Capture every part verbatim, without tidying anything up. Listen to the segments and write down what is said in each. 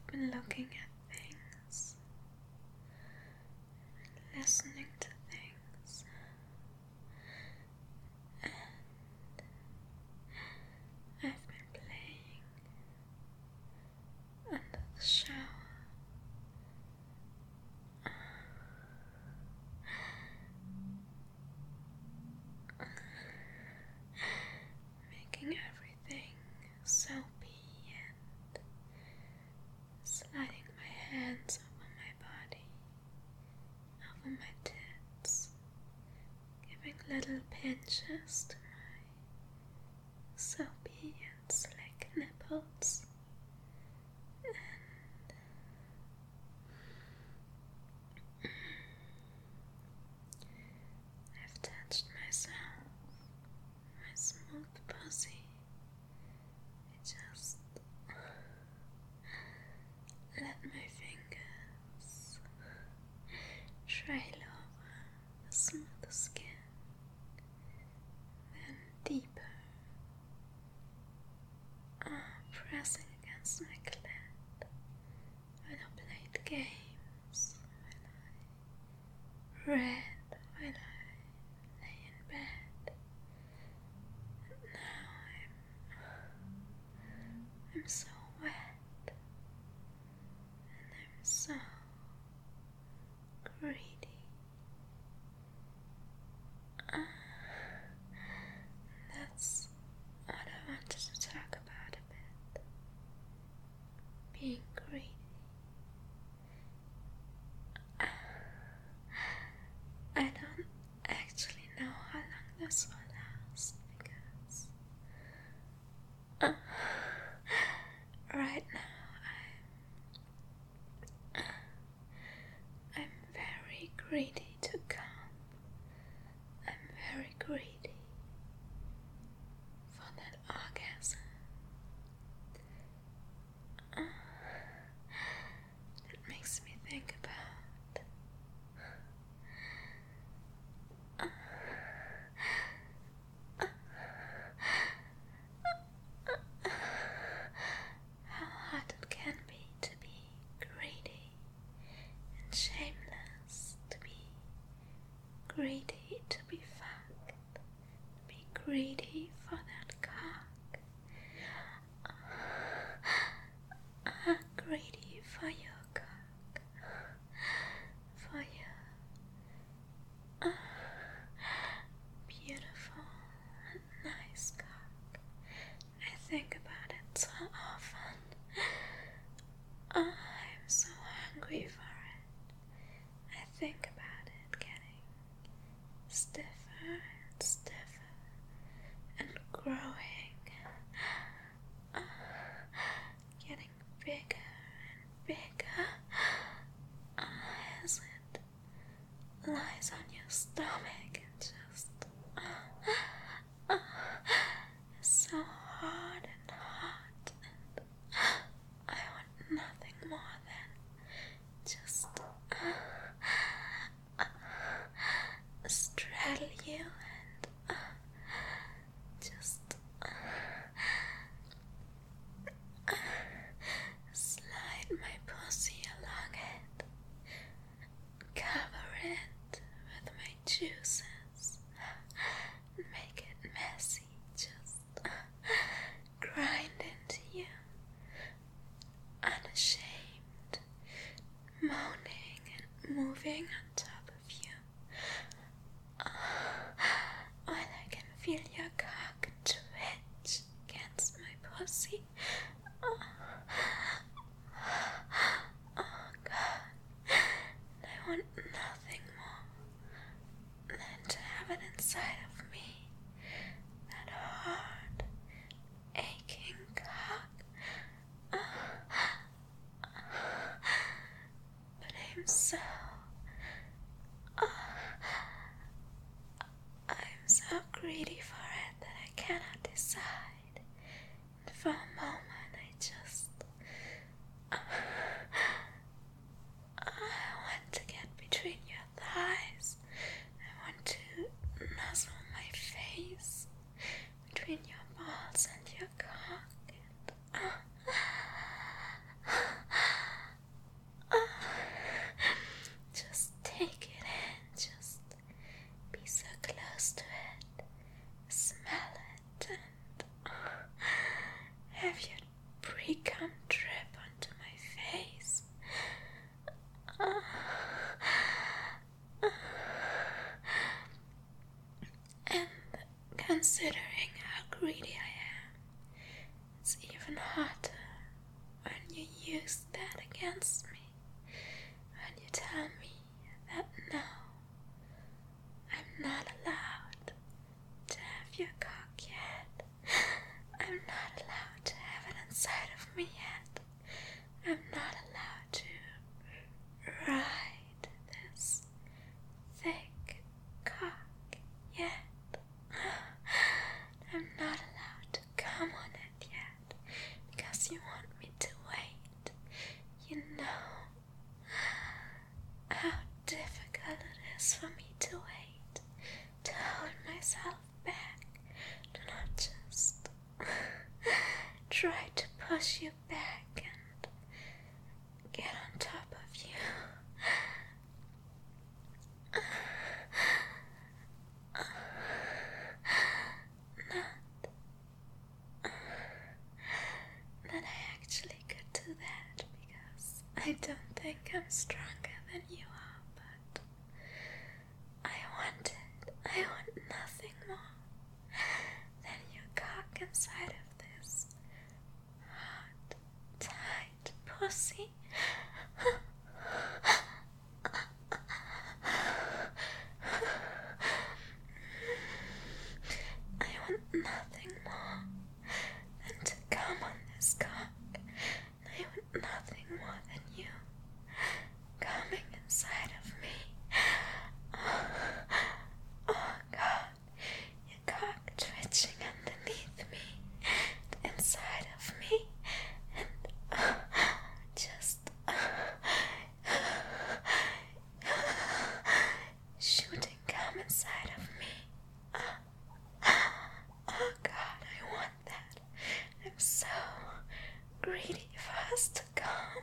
been looking at things, listening to things, and I've been playing under the shower. Making everything soapy and sliding my hands over my body, over my tits, giving little pinches to my soapy and slick nipples, and I've touched myself, my smooth pussy. I just let my fingers trail over the smooth skin, then deeper, uh, pressing against my clit while I played games, while I read, while I lay in bed. And now I'm, I'm so wet, and I'm so greedy. Uh, that's what I wanted to talk about a bit. Being greedy. Uh, I don't actually know how long this will last because uh, right now I'm I'm very greedy to come. I'm very greedy for that orgasm. Uh, it makes me think about uh, uh, uh, how hard it can be to be greedy and shameless, to be greedy to be fucked, to be greedy for that cock, uh, greedy for your cock, for your uh, beautiful and nice cock. I think about it so often. Uh, I'm so hungry for it. I think about it getting stiffer and stiffer and growing, uh, getting bigger and bigger uh, as it lies on your stomach and just uh, uh, is so hard and hot, and I want nothing more than just uh, uh, straddle you and uh, just uh, uh, slide my pussy along it, cover it with my juices, make it messy, just uh, grind into you, unashamed, moaning and moving on top of you. Uh, while I can feel your cock twitch against my pussy. Oh, oh God, I want nothing more than to have it inside of me, that hard, aching cock. Uh, but I'm so, uh, I'm so greedy for it that I cannot decide. And for a moment I just uh, I want to get between your thighs. I want to nuzzle my face between your balls and your cock, and uh, come drip onto my face. Uh, uh, and considering how greedy I am, it's even harder when you use that against me. When you tell me that no, I'm not allowed to have your cock yet. I'm not allowed to have it inside of me yet. I'm not allowed to ride this thick cock yet. I'm not allowed to come on it yet because you want me to wait. You know how difficult it is for me to wait, to hold myself back, to not just try to push you back and get on top of you. Not that I actually could do that because I don't think I'm stronger than you are, but I want it. I want nothing more than your cock inside of this hot, tight pussy. I want nothing more than to come on this cock. I want nothing more than you coming inside of me. Oh God, your cock twitching underneath me, inside of me, and uh, just uh, shooting cum inside of me. Uh, oh God, I want that. I'm so greedy for us to come.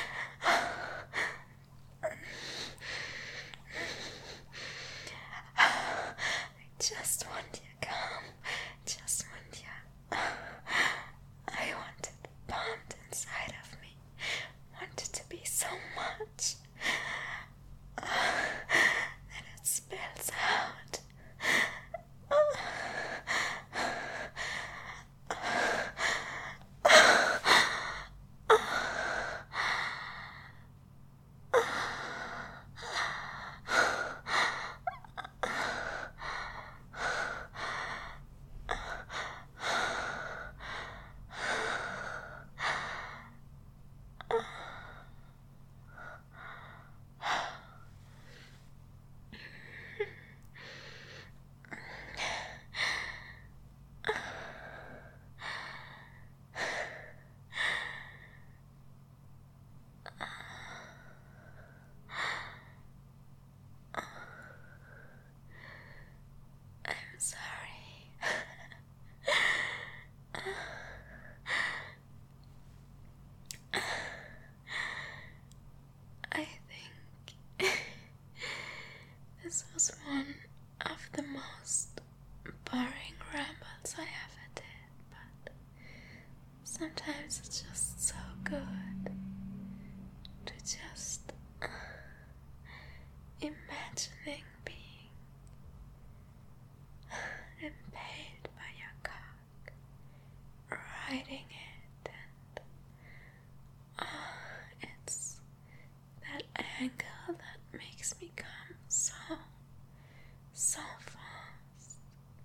I just want you to come. Just want you. I want it pumped inside of me. Want it to be so much that it spills out. I'm sorry. I think this was one of the most boring rambles I ever did, but sometimes it's just so good to just uh, imagining being impaled by your cock, riding it, and uh, it's that angle that makes me come so, so fast.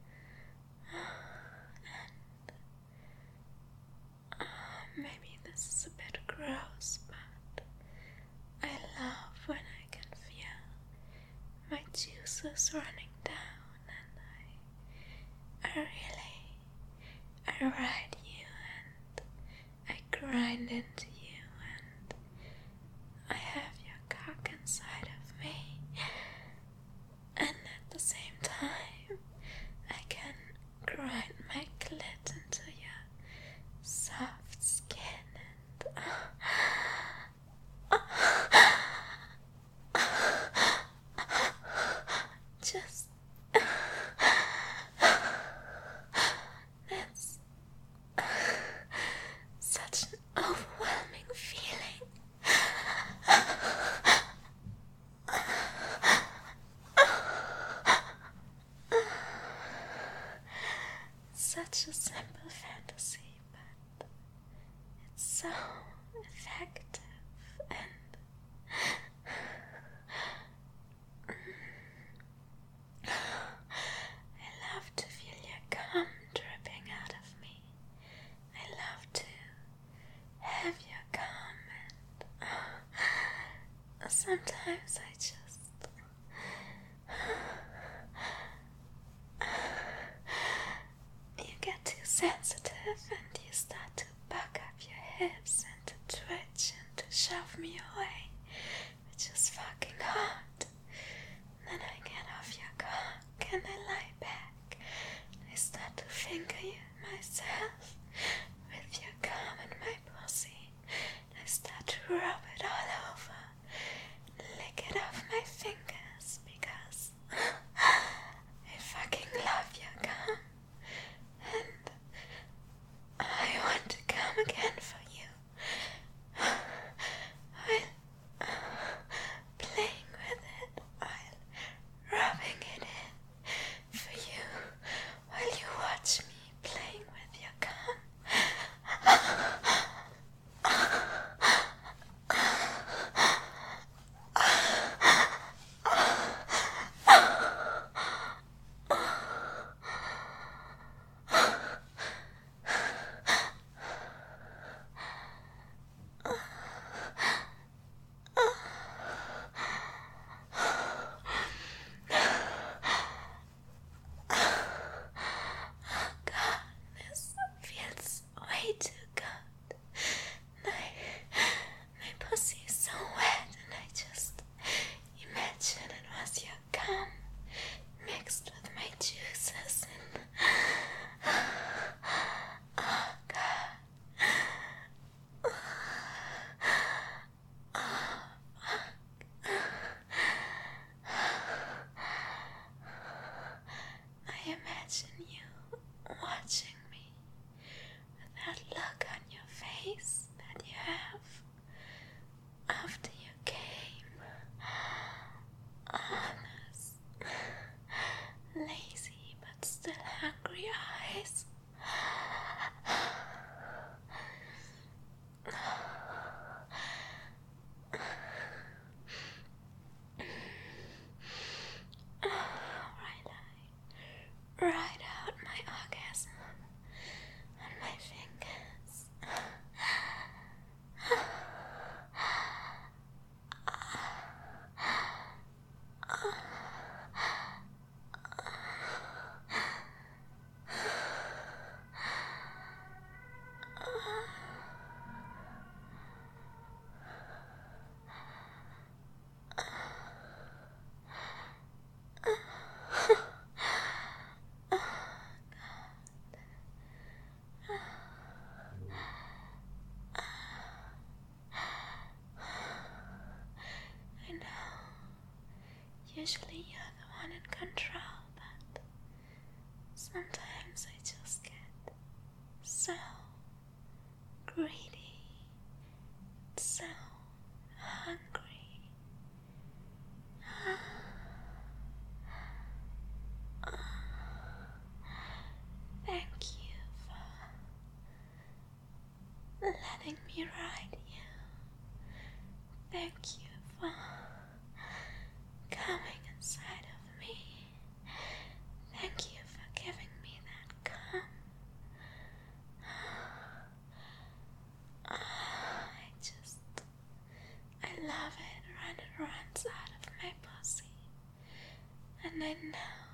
And uh, maybe this is a bit gross, but I love when I can feel my juices running down, and I, I really, I ride you and I grind into you, and I have your cock inside of me, and at the same time I can grind my clit into your soft skin, and uh, just that's such an sometimes I just you get too sensitive and you start to buck up your hips and to twitch and to shove me away, which is fucking hard. Then I get off your cock and I lie back. I start to finger you myself with your cum and my pussy. I start to rub it all over, lick it off my fingers because I fucking love your cum and I want to come again for you. While playing with it, while rubbing it in for you, while you watch me playing with your cum. This feels way too good. My, my pussy is so wet and I just imagine it was your cum mixed with my juices and oh God. I imagine you watching me with that look on your face that you have after you came. Honest, lazy but still hungry eyes. Right eye, right out my orgasm on my fingers. I know, usually you're the one in control, but sometimes I just get so greedy, so hungry. Thank you for letting me ride you. Thank you for coming inside of me. Thank you for giving me that cum. I just, I love it when it runs out of my pussy. And I know